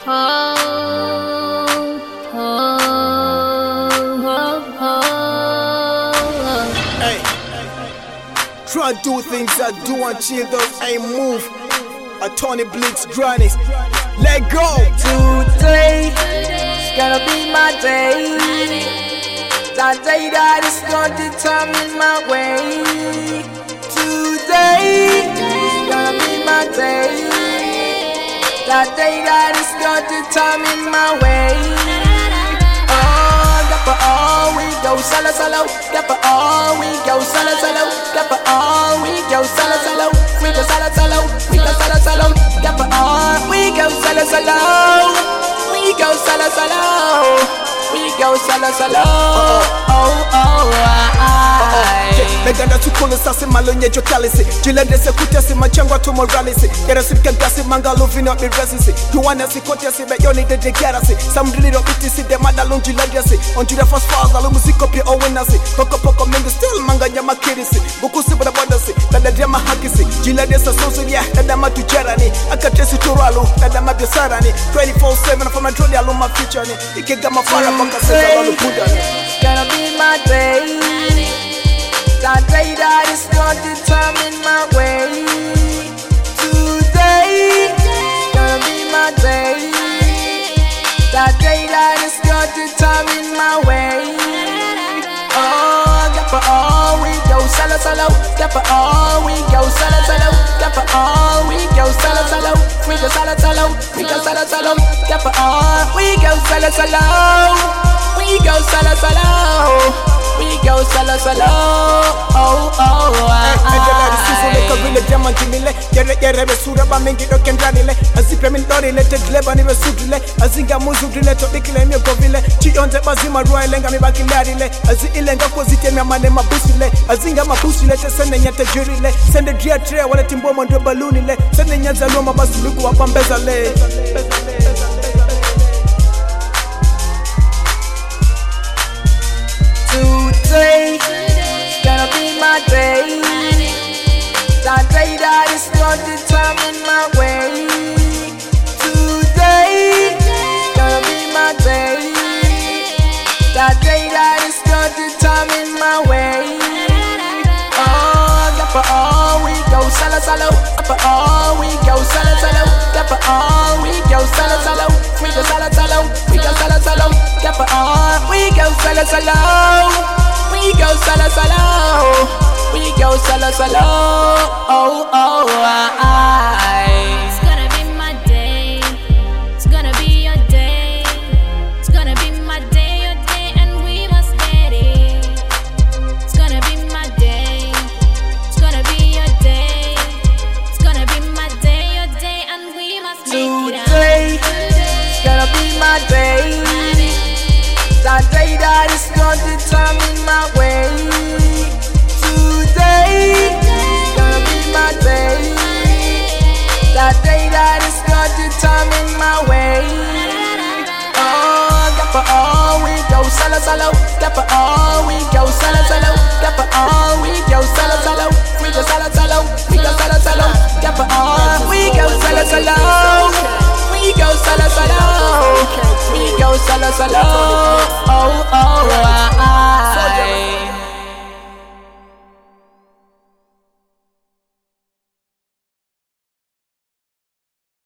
Hey, try to do things I do and chill those ain't move. A Tony Blitz Grannies, let go. Today, it's gonna be my day. That day that is gonna determine my way. Today, it's gonna be my day. That day that is gonna determine my way. Oh, got for all we go solo solo. Got for all we go solo solo. Got for all we go solo solo. We go solo solo. We go solo solo. Got for all we go solo solo. We go solo solo. We go solo solo. Meganda tukulu sasi malonye jokalisi Jilende se kutesi machangwa tu moralisi Yera sipke gasi mangalo vino mi resisi Yuwane si kotesi be yoni de gerasi Samdili ro itisi de madalun jilendesi Onjure fast falls alu muziko pi owenasi Poko poko mingu still manga nyama kirisi Bukusi bada bodasi, dada drama hakisi Jilende se sosu ya, dada matu jerani Akatesi turalu, dada mabiosarani 24/7 from my drone alu ma future ni Ikega mafara baka seta lalu budani. It's gonna be my day. That day that is gonna determine my way. Today, it's gonna be my day. That day that is gonna determine my way. Oh, got for all we go solo solo. Got for all we go solo solo. Got for all we go solo solo. We go solo solo. We go solo solo. Got for all we go solo solo. We go solo solo. We go solo solo. Vile jama jimile yere besura ba mingi doke ndranile azipe min dori lete gleba ni besudile azinga muzudile to dikile mi govile chionze bazima ruwa lenga mi bakilarile azi ilenga kozite mi amane mabusile azinga mabusile te sende nyate jurile sende dria tre wale timbo mondo balunile sende nyaza loma basuluku wapambeza le. Today, it's gonna be my day. That day that is gonna determine my way. Today, it's gonna be my day. That day that is gonna determine my way. Oh, got for all we go solo solo. Got for all we go solo solo. Got for all we go solo solo. We go solo solo. We go solo solo. Got for all we go solo solo. We go solo solo. We go solo solo. It's gonna be my day. It's gonna be your day. It's gonna be my day, your day, and we must get it. It's gonna be my day. It's gonna be your day. It's gonna be my day, your day, and we must make it. Today, it's gonna be my day. That day that is gonna determine my way. Today, it's gonna be my day. That day that is gonna determine my way. Oh, got for all we go solo solo. Got for all we go solo solo. Got for all we go solo solo. We go solo solo. We go solo solo. Got for all we go solo solo. We go solo solo. We go solo solo.